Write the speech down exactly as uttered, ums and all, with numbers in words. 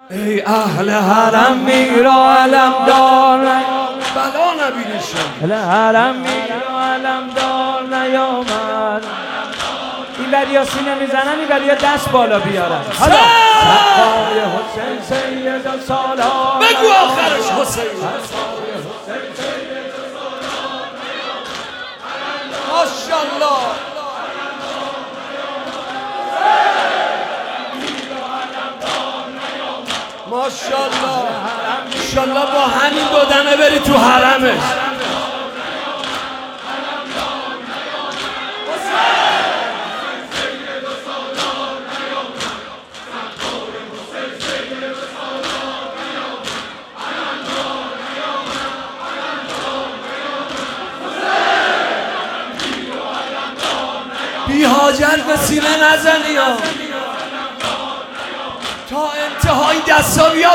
ای اهل حرم میرا علم دار بلا نبینشم، اهل حرم میرا علم دار نیامد. این بریا سینه میزنن، این بریا دست بالا بیارن. حالا سقای حسین سید سالار، بگو آخرش حسین. ماشاءالله ماشاءالله انشالله با همین دو دمه بری تو حرمش. بی حاجت به سینه نزنی ها، تا انتهای دستا بیا